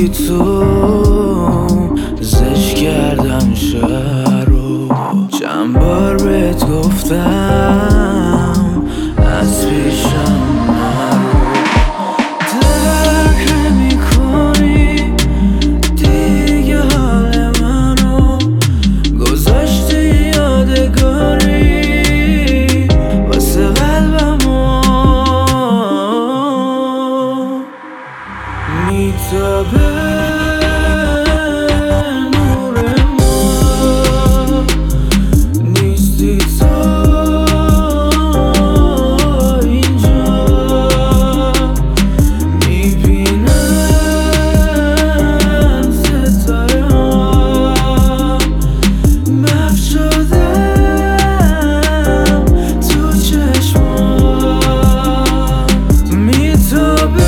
بی تو زشت کردم شهر رو، چند بار بهت گفتم از پیشم نرو. درک نمی‌کنی دیگه حال منو، گذاشتی یادگاری واسه قلبمو. میتابه نور ما، نیستی تو اینجا. میبینم ستاره ها محو شدم تو چشمات. میتابه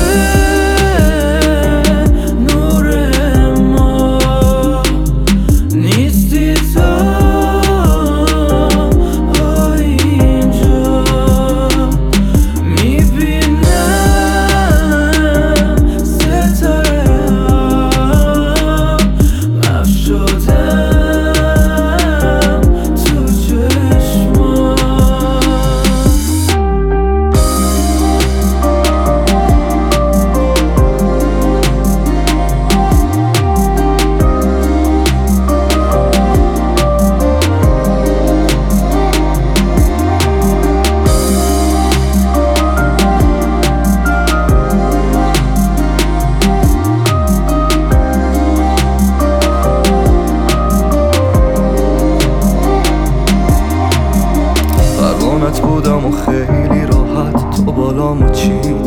بودم و خیلی راحت تو بالامو چیدی،